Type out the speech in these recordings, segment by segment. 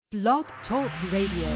Blog Talk Radio.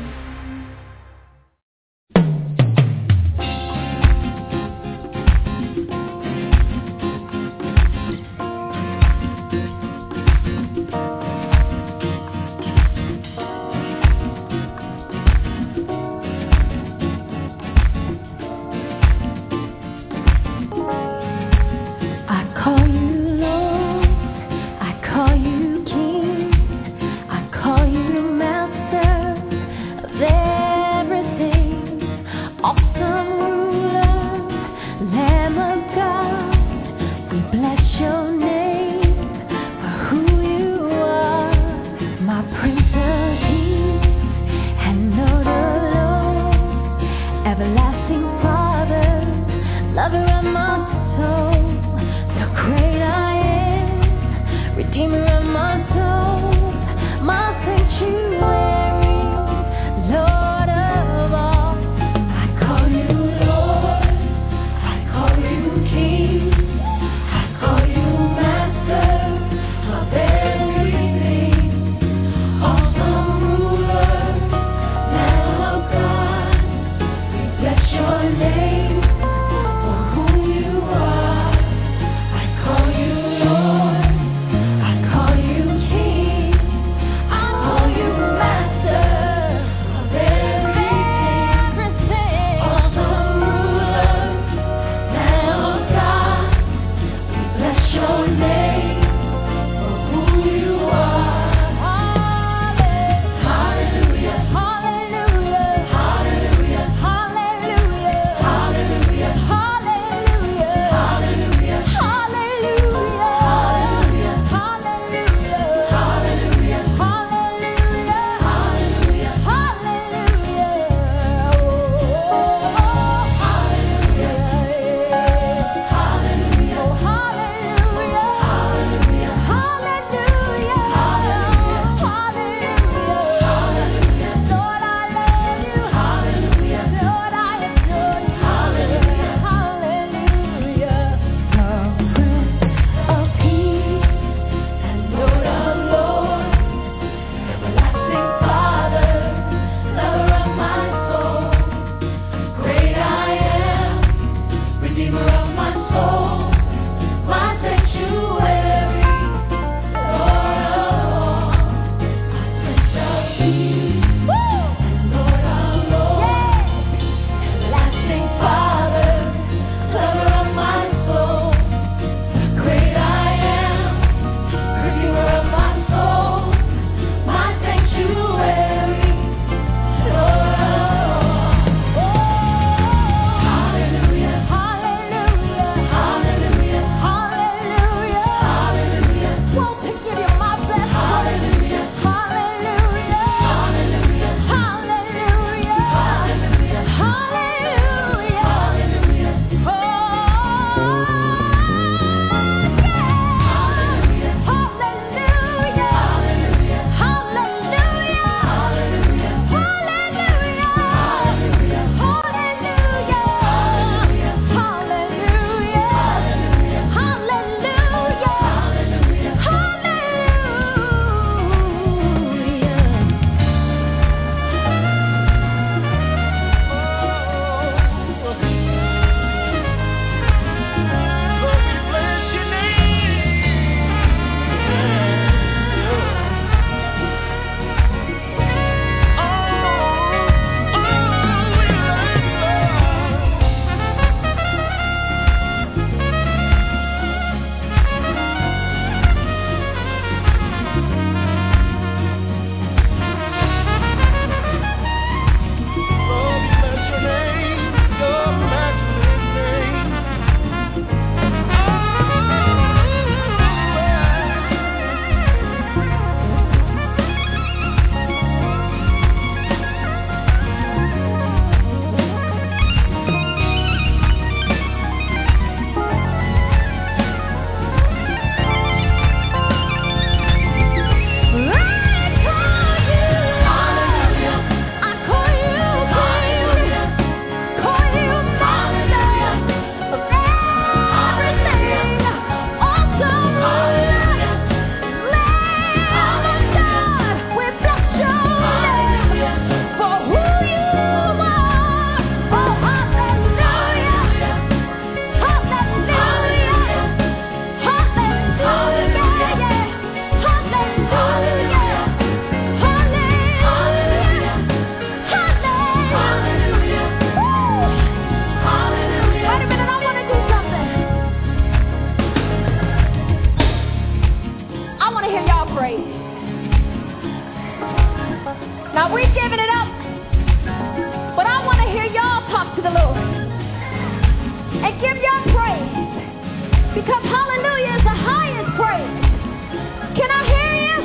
Now we're giving it up, but I want to hear y'all talk to the Lord and give your praise, because hallelujah is the highest praise. Can I hear you?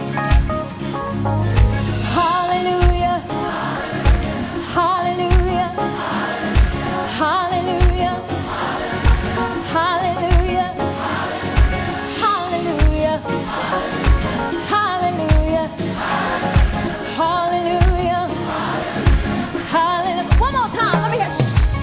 Hallelujah, hallelujah, hallelujah, hallelujah, hallelujah, hallelujah, hallelujah, hallelujah. One more time, let me hear.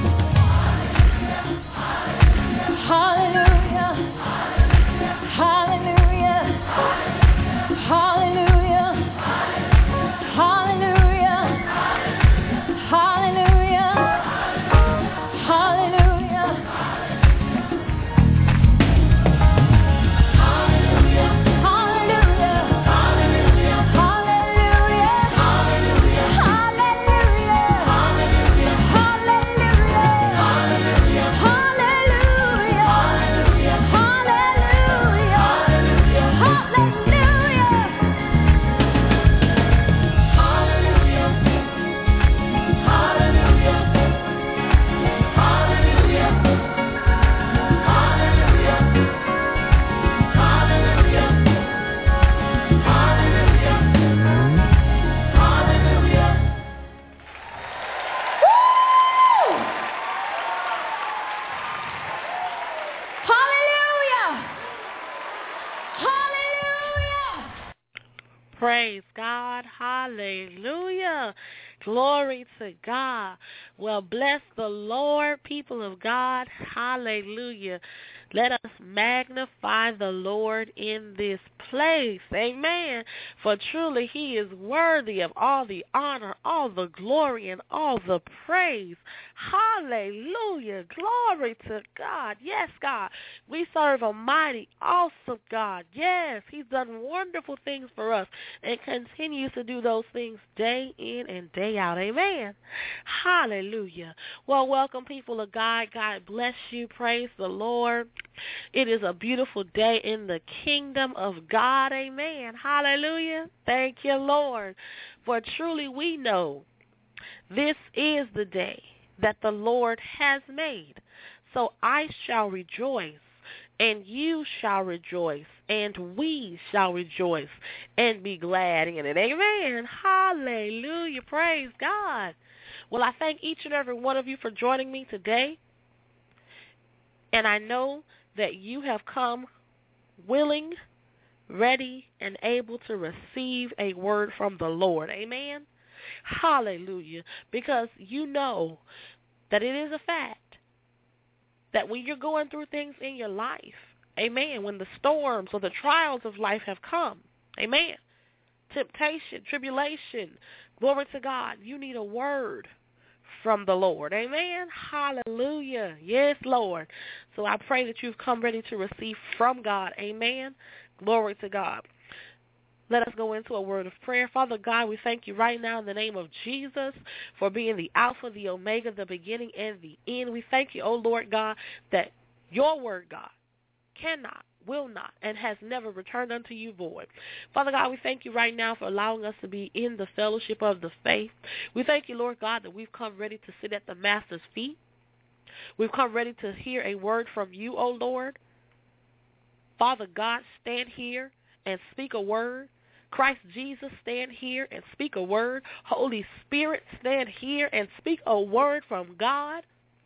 Hallelujah, hallelujah, hallelujah, hallelujah, hallelujah, hallelujah, Praise God. Hallelujah. Glory to God. Well, bless the Lord, people of God. Hallelujah. Let us magnify the Lord in this place. Amen. For truly he is worthy of all the honor, all the glory, and all the praise. Hallelujah. Glory to God. Yes, God. We serve a mighty, awesome God. Yes, he's done wonderful things for us and continues to do those things day in and day out. Amen. Hallelujah. Well, welcome, people of God. God bless you. Praise the Lord. It is a beautiful day in the kingdom of God. Amen. Hallelujah. Thank you, Lord. For truly we know this is the day that the Lord has made. So I shall rejoice, and you shall rejoice, and we shall rejoice and be glad in it. Amen. Hallelujah. Praise God. Well, I thank each and every one of you for joining me today. And I know that you have come willing, ready, and able to receive a word from the Lord. Amen. Hallelujah. Because you know that it is a fact that when you're going through things in your life, amen, when the storms or the trials of life have come, amen, temptation, tribulation, glory to God, you need a word from the Lord. Amen. Hallelujah. Yes, Lord. So I pray that you've come ready to receive from God. Amen. Glory to God. Let us go into a word of prayer. Father God, we thank you right now in the name of Jesus for being the Alpha, the Omega, the beginning, and the end. We thank you, oh Lord God, that your word, God, cannot, will not, and has never returned unto you void. Father God, we thank you right now for allowing us to be in the fellowship of the faith. We thank you, Lord God, that we've come ready to sit at the Master's feet. We've come ready to hear a word from you, O Lord. Father God, stand here and speak a word. Christ Jesus, stand here and speak a word. Holy Spirit, stand here and speak a word from God.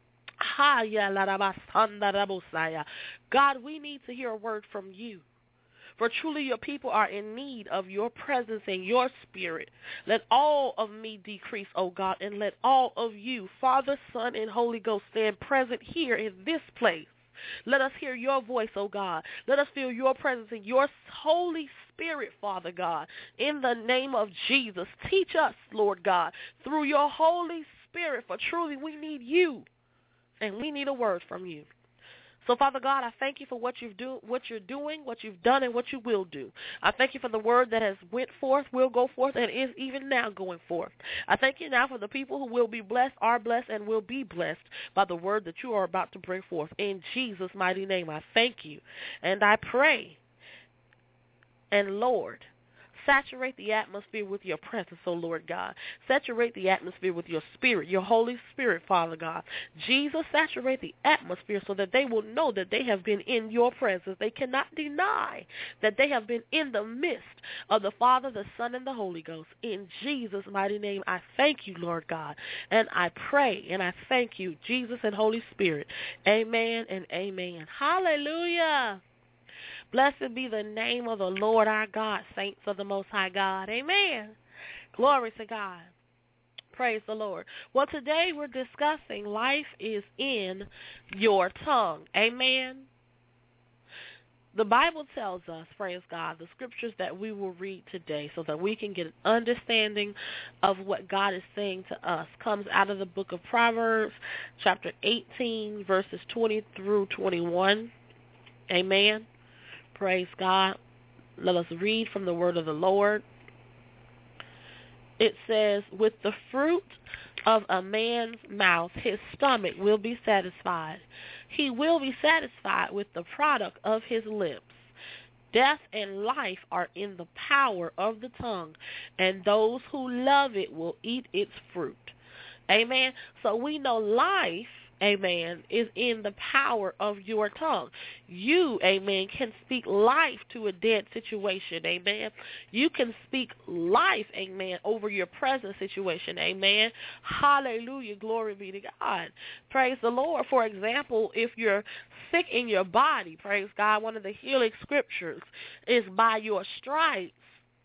God, we need to hear a word from you. For truly your people are in need of your presence and your spirit. Let all of me decrease, O God, and let all of you, Father, Son, and Holy Ghost, stand present here in this place. Let us hear your voice, O God. Let us feel your presence and your Holy Spirit, Father God. In the name of Jesus, teach us, Lord God, through your Holy Spirit, for truly we need you, and we need a word from you. So, Father God, I thank you for what you're doing, what you've done, and what you will do. I thank you for the word that has went forth, will go forth, and is even now going forth. I thank you now for the people who will be blessed, are blessed, and will be blessed by the word that you are about to bring forth. In Jesus' mighty name, I thank you, and I pray. And Lord, Saturate the atmosphere with your presence, oh Lord God. Saturate the atmosphere with your spirit, your Holy Spirit, Father God. Jesus, saturate the atmosphere so that they will know that they have been in your presence. They cannot deny that they have been in the midst of the Father, the Son, and the Holy Ghost. In Jesus' mighty name, I thank you, Lord God, and I pray and I thank you, Jesus and Holy Spirit. Amen and amen. Hallelujah. Blessed be the name of the Lord our God, saints of the Most High God. Amen. Glory to God. Praise the Lord. Well, today we're discussing life is in your tongue. Amen. The Bible tells us, praise God, the scriptures that we will read today so that we can get an understanding of what God is saying to us comes out of the book of Proverbs, chapter 18, verses 20 through 21. Amen. Praise God. Let us read from the word of the Lord. It says, with the fruit of a man's mouth, his stomach will be satisfied. He will be satisfied with the product of his lips. Death and life are in the power of the tongue, and those who love it will eat its fruit. Amen. So we know life, amen, is in the power of your tongue. You, amen, can speak life to a dead situation, amen. You can speak life, amen, over your present situation, amen. Hallelujah, glory be to God. Praise the Lord. For example, if you're sick in your body, praise God, one of the healing scriptures is by your stripes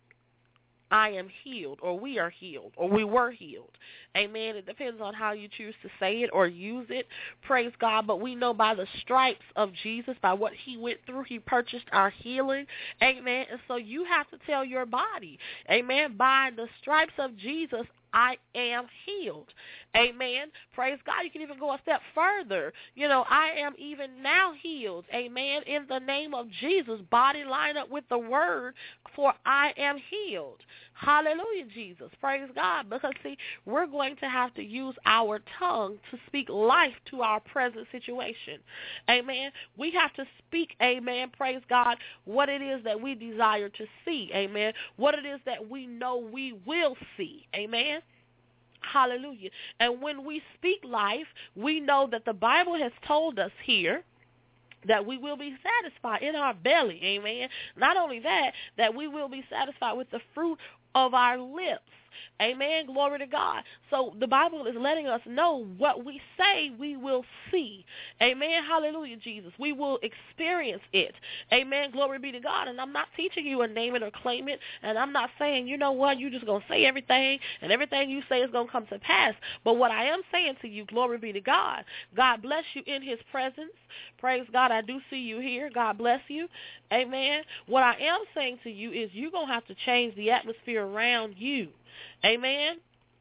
I am healed, or we are healed, or we were healed. Amen. It depends on how you choose to say it or use it. Praise God. But we know by the stripes of Jesus, by what he went through, he purchased our healing. Amen. And so you have to tell your body, amen, by the stripes of Jesus, I am healed. Amen. Praise God. You can even go a step further. I am even now healed. Amen. In the name of Jesus, body line up with the word, for I am healed. Hallelujah, Jesus. Praise God. Because, see, we're going to have to use our tongue to speak life to our present situation. Amen. We have to speak, amen, praise God, what it is that we desire to see. Amen. What it is that we know we will see. Amen. Hallelujah. And when we speak life, we know that the Bible has told us here that we will be satisfied in our belly. Amen. Not only that, that we will be satisfied with the fruit of our lips. Amen. Glory to God. So the Bible is letting us know what we say we will see. Amen. Hallelujah, Jesus. We will experience it. Amen. Glory be to God. And I'm not teaching you a name it or claim it. And I'm not saying, you know what, you're just going to say everything and everything you say is going to come to pass. But what I am saying to you, glory be to God. God bless you in his presence. Praise God. I do see you here. God bless you. Amen. What I am saying to you is you're going to have to change the atmosphere around you. Amen.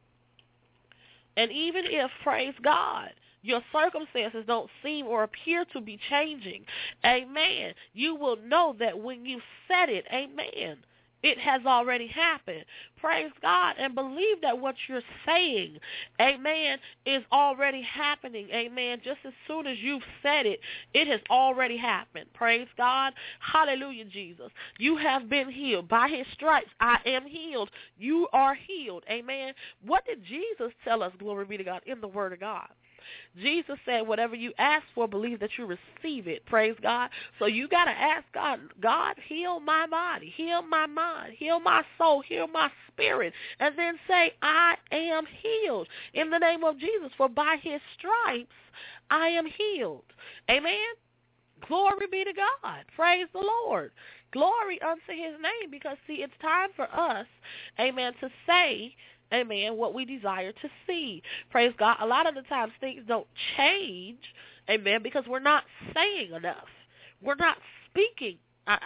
And even if, praise God, your circumstances don't seem or appear to be changing, amen, you will know that when you said it, amen, it has already happened. Praise God, and believe that what you're saying, amen, is already happening, amen. Just as soon as you've said it, it has already happened. Praise God. Hallelujah, Jesus. You have been healed. By his stripes, I am healed. You are healed, amen. What did Jesus tell us, glory be to God, in the word of God? Jesus said, whatever you ask for, believe that you receive it. Praise God. So you got to ask God, God, heal my body, heal my mind, heal my soul, heal my spirit. And then say, I am healed in the name of Jesus. For by his stripes, I am healed. Amen. Glory be to God. Praise the Lord. Glory unto his name. Because, see, it's time for us, amen, to say, amen, what we desire to see. Praise God. A lot of the times things don't change, amen, because we're not saying enough. We're not speaking.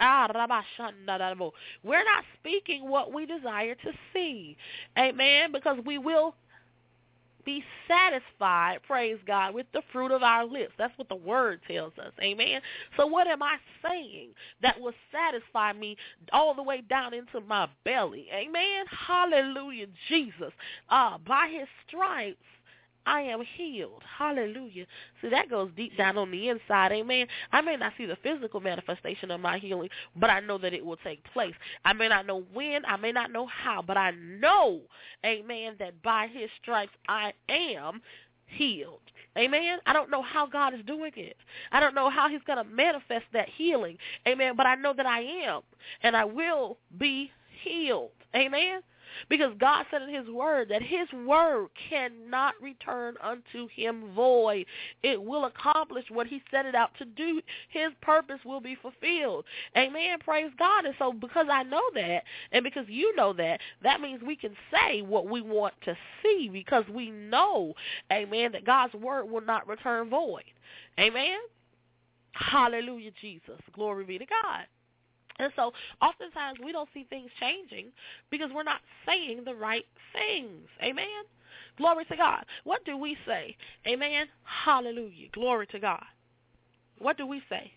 We're not speaking what we desire to see. Amen, because we will be satisfied, praise God, with the fruit of our lips. That's what the word tells us. Amen. So what am I saying that will satisfy me all the way down into my belly? Amen. Hallelujah, Jesus. By his stripes, I am healed. Hallelujah. See, that goes deep down on the inside. Amen. I may not see the physical manifestation of my healing, but I know that it will take place. I may not know when, I may not know how, but I know, amen, that by his stripes I am healed. Amen. I don't know how God is doing it. I don't know how he's going to manifest that healing. Amen. But I know that I am, and I will be healed. Amen. Because God said in his word that his word cannot return unto him void. It will accomplish what he set it out to do. His purpose will be fulfilled. Amen. Praise God. And so because I know that, and because you know that, that means we can say what we want to see, because we know, amen, that God's word will not return void. Amen. Hallelujah, Jesus. Glory be to God. And so oftentimes we don't see things changing because we're not saying the right things. Amen. Glory to God. What do we say? Amen. Hallelujah. Glory to God. What do we say?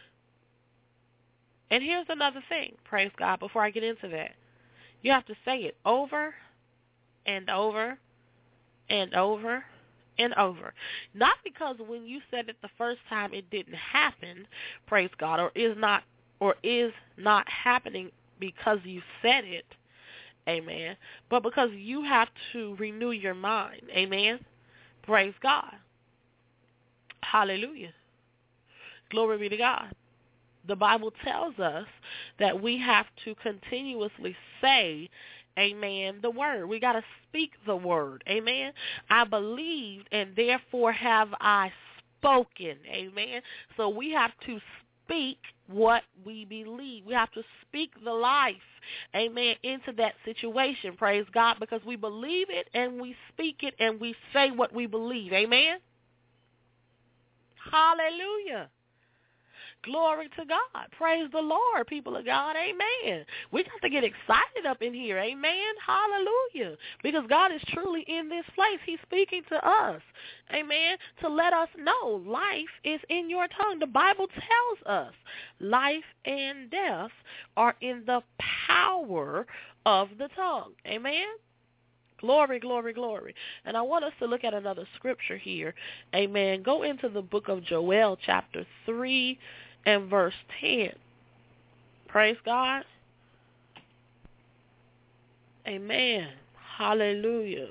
And here's another thing, praise God, before I get into that. You have to say it over and over and over and over. Not because when you said it the first time it didn't happen, praise God, or is not happening because you said it, amen, but because you have to renew your mind, amen, praise God, hallelujah, glory be to God. The Bible tells us that we have to continuously say, amen, the word. We got to speak the word, amen. I believed and therefore have I spoken, amen. So we have to speak what we believe. We have to speak the life, amen, into that situation, praise God, because we believe it and we speak it and we say what we believe, amen. Hallelujah. Glory to God. Praise the Lord, people of God. Amen. We got to get excited up in here. Amen. Hallelujah. Because God is truly in this place. He's speaking to us. Amen. To let us know life is in your tongue. The Bible tells us life and death are in the power of the tongue. Amen. Glory, glory, glory. And I want us to look at another scripture here. Amen. Go into the book of Joel, chapter 3 and verse 10. Praise God. Amen. Hallelujah.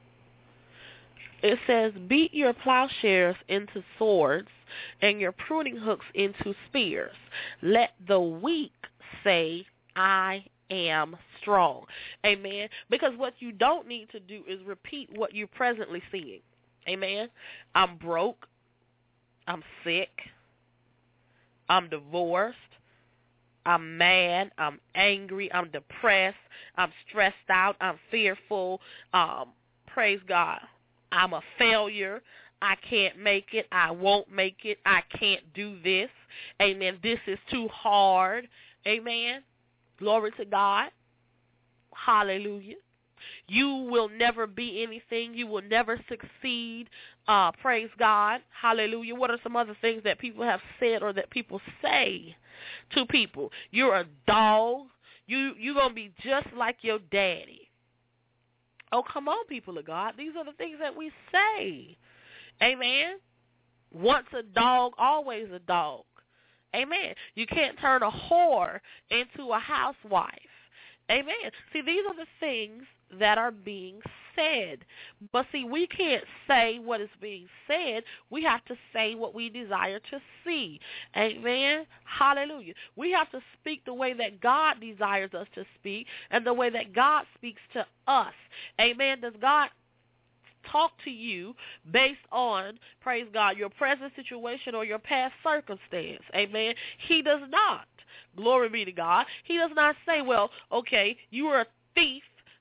It says, beat your plowshares into swords and your pruning hooks into spears. Let the weak say, I am strong. Amen. Because what you don't need to do is repeat what you're presently seeing. Amen. I'm broke. I'm sick. I'm divorced. I'm mad. I'm angry. I'm depressed. I'm stressed out. I'm fearful. Praise God. I'm a failure. I can't make it. I won't make it. I can't do this. Amen. This is too hard. Amen. Glory to God. Hallelujah. You will never be anything. You will never succeed. Praise God. Hallelujah. What are some other things that people have said or that people say to people? You're a dog. You're going to be just like your daddy. Oh, come on, people of God. These are the things that we say. Amen. Once a dog, always a dog. Amen. You can't turn a whore into a housewife. Amen. See, these are the things that are being said. But see, we can't say what is being said. We have to say what we desire to see. Amen. Hallelujah. We have to speak the way that God desires us to speak and the way that God speaks to us. Amen. Does God talk to you based on, praise God, your present situation or your past circumstance? Amen. He does not. Glory be to God. He does not say, well, okay, you are a thief.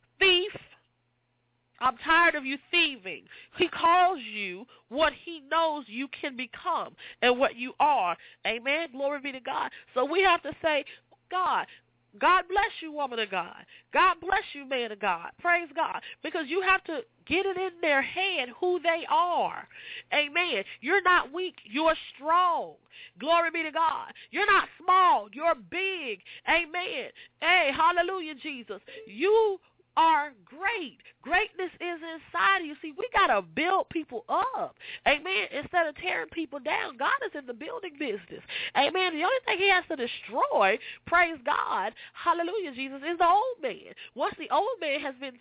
I'm tired of you thieving. He calls you what he knows you can become and what you are. Amen. Glory be to God. So we have to say, God bless you, woman of God. God bless you, man of God. Praise God. Because you have to get it in their head who they are. Amen. You're not weak. You're strong. Glory be to God. You're not small. You're big. Amen. Hey, hallelujah, Jesus. You are great. Greatness is inside of you. See, we got to build people up. Amen. Instead of tearing people down, God is in the building business. Amen. The only thing he has to destroy, praise God, hallelujah, Jesus, is the old man. Once the old man has been,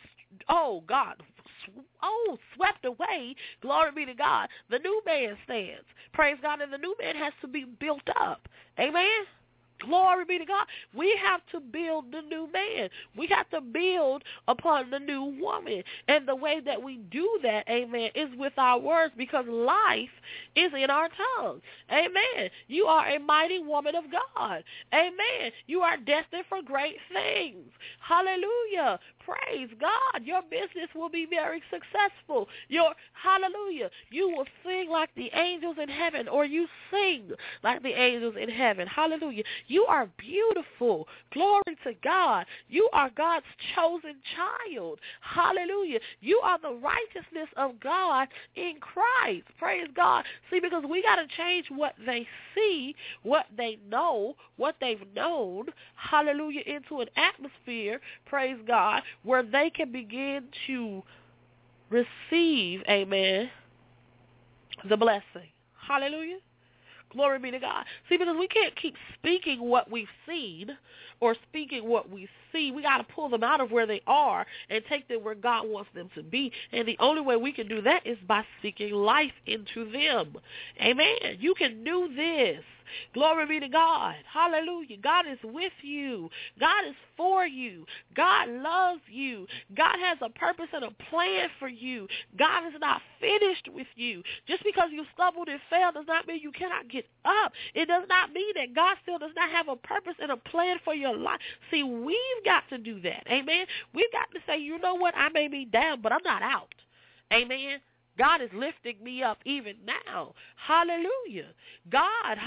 swept away, glory be to God, the new man stands. Praise God, and the new man has to be built up. Amen. Glory be to God. We have to build the new man. We have to build upon the new woman. And the way that we do that, amen, is with our words, because life is in our tongue. Amen. You are a mighty woman of God. Amen. You are destined for great things. Hallelujah. Praise God. Your business will be very successful. Hallelujah. You will sing like the angels in heaven, or you sing like the angels in heaven. Hallelujah. You are beautiful. Glory to God. You are God's chosen child. Hallelujah. You are the righteousness of God in Christ. Praise God. See, because we got to change what they see, what they know, what they've known, hallelujah, into an atmosphere, praise God, where they can begin to receive, amen, the blessing. Hallelujah. Glory be to God. See, because we can't keep speaking what we've seen or speaking what we see. We got to pull them out of where they are and take them where God wants them to be. And the only way we can do that is by speaking life into them. Amen. You can do this. Glory be to God. Hallelujah. God is with you. God is for you. God loves you. God has a purpose and a plan for you. God is not finished with you. Just because you stumbled and fell does not mean you cannot get up. It does not mean that God still does not have a purpose and a plan for your life. See, we've got to do that. Amen. We've got to say, you know what? I may be down, but I'm not out. Amen. God is lifting me up even now. Hallelujah. God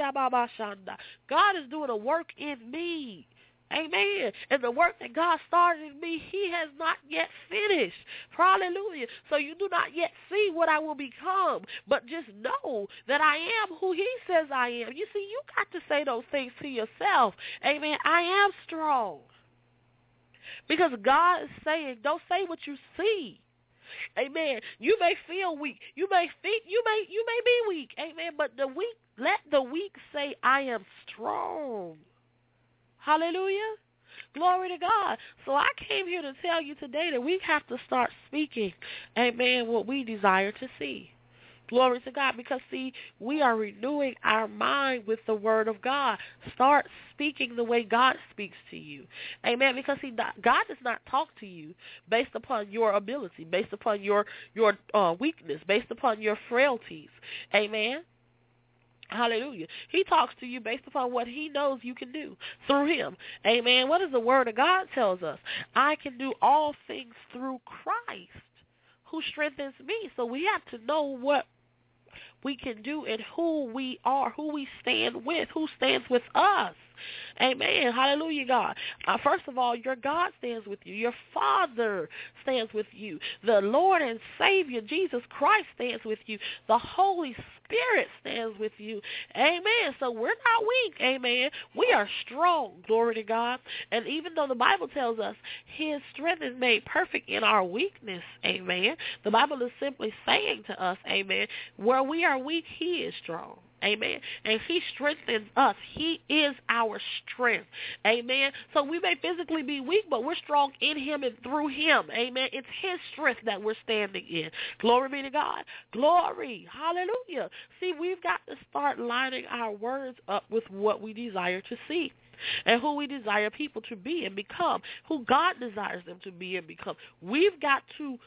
is doing a work in me. Amen. And the work that God started in me, he has not yet finished. Hallelujah. So you do not yet see what I will become, but just know that I am who he says I am. You see, you got to say those things to yourself. Amen. I am strong. Because God is saying, don't say what you see. Amen. You may feel weak. You may be weak. Amen. But let the weak say, I am strong. Hallelujah. Glory to God. So I came here to tell you today that we have to start speaking, amen, what we desire to see. Glory to God, because, see, we are renewing our mind with the word of God. Start speaking the way God speaks to you. Amen, because, see, God does not talk to you based upon your ability, based upon your weakness, based upon your frailties. Amen. Hallelujah. He talks to you based upon what he knows you can do through him. Amen. What does the word of God tells us? I can do all things through Christ who strengthens me. So we have to know what we can do and who we are, who we stand with, who stands with us. Amen. Hallelujah, God. First of all, your God stands with you. Your Father stands with you. The Lord and Savior, Jesus Christ, stands with you. The Holy Spirit stands with you. Amen. So we're not weak. Amen. We are strong. Glory to God. And even though the Bible tells us his strength is made perfect in our weakness, amen, the Bible is simply saying to us, amen, where we are weak, he is strong. Amen. And he strengthens us. He is our strength. Amen. So we may physically be weak, but we're strong in him and through him. Amen. It's his strength that we're standing in. Glory be to God. Glory. Hallelujah. See, we've got to start lining our words up with what we desire to see and who we desire people to be and become, who God desires them to be and become. We've got to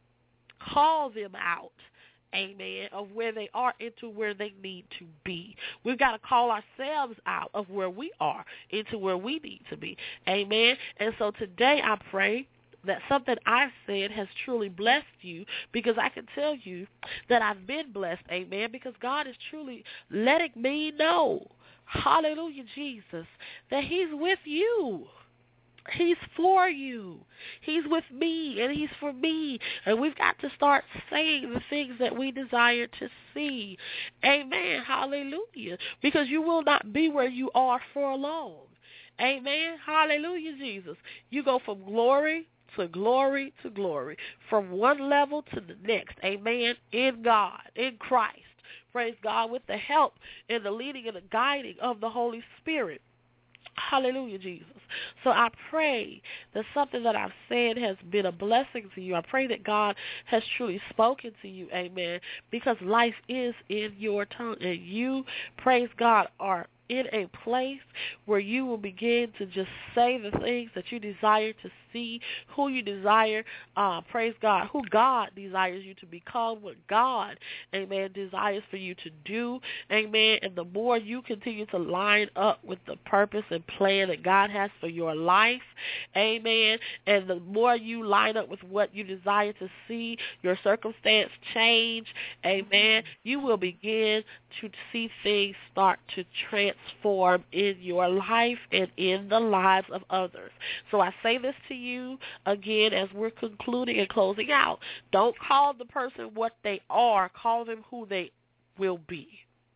call them out, amen, of where they are into where they need to be. We've got to call ourselves out of where we are into where we need to be. Amen. And so today I pray that something I've said has truly blessed you, because I can tell you that I've been blessed, amen, because God is truly letting me know, hallelujah, Jesus, that he's with you. He's for you. He's with me, and he's for me. And we've got to start saying the things that we desire to see. Amen. Hallelujah. Because you will not be where you are for long. Amen. Hallelujah, Jesus. You go from glory to glory, from one level to the next, amen, in God, in Christ, praise God, with the help and the leading and the guiding of the Holy Spirit. Hallelujah, Jesus. So I pray that something that I've said has been a blessing to you. I pray that God has truly spoken to you, amen, because life is in your tongue, and you, praise God, are in a place where you will begin to just say the things that you desire to see, who you desire, praise God, who God desires you to become, what God, amen, desires for you to do, amen. And the more you continue to line up with the purpose and plan that God has for your life, amen, and the more you line up with what you desire to see, your circumstance change, amen, you will begin to see things start to transform in your life and in the lives of others. So I say this to you again as we're concluding and closing out. Don't call the person what they are. Call them who they will be.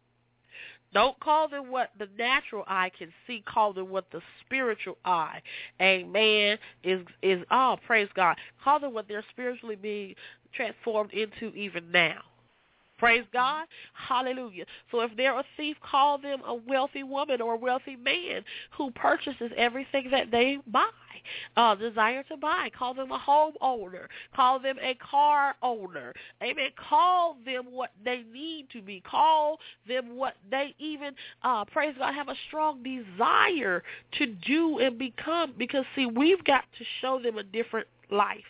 Don't call them what the natural eye can see. Call them what the spiritual eye, amen, is praise God. Call them what they're spiritually being transformed into even now. Praise God. Hallelujah. So if they're a thief, call them a wealthy woman or a wealthy man who purchases everything that they buy, desire to buy. Call them a home owner. Call them a car owner. Amen. Call them what they need to be. Call them what they even, praise God, have a strong desire to do and become. Because, see, we've got to show them a different life.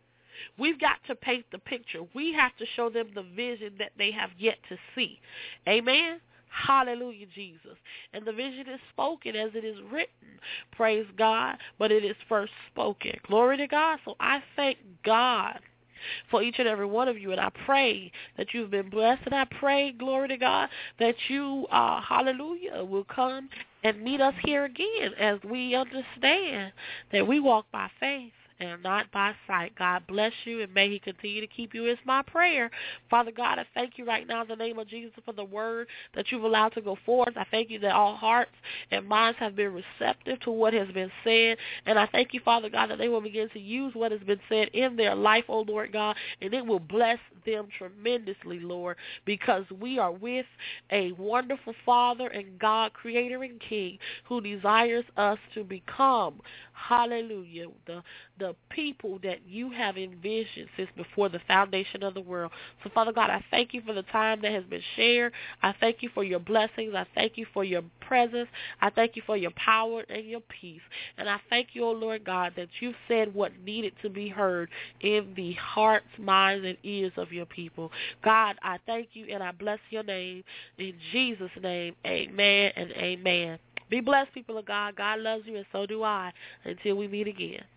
We've got to paint the picture. We have to show them the vision that they have yet to see. Amen? Hallelujah, Jesus. And the vision is spoken as it is written. Praise God. But it is first spoken. Glory to God. So I thank God for each and every one of you. And I pray that you've been blessed. And I pray, glory to God, that you, hallelujah, will come and meet us here again as we understand that we walk by faith and not by sight. God bless you, and may he continue to keep you. It's my prayer. Father God, I thank you right now in the name of Jesus for the word that you've allowed to go forth. I thank you that all hearts and minds have been receptive to what has been said, and I thank you, Father God, that they will begin to use what has been said in their life, oh Lord God, and it will bless them tremendously, Lord, because we are with a wonderful Father and God, Creator and King, who desires us to become, hallelujah, the people that you have envisioned since before the foundation of the world. So, Father God, I thank you for the time that has been shared. I thank you for your blessings. I thank you for your presence. I thank you for your power and your peace. And I thank you, oh Lord God, that you said what needed to be heard in the hearts, minds, and ears of your people. God, I thank you and I bless your name. In Jesus' name, amen and amen. Be blessed, people of God. God loves you, and so do I. Until we meet again.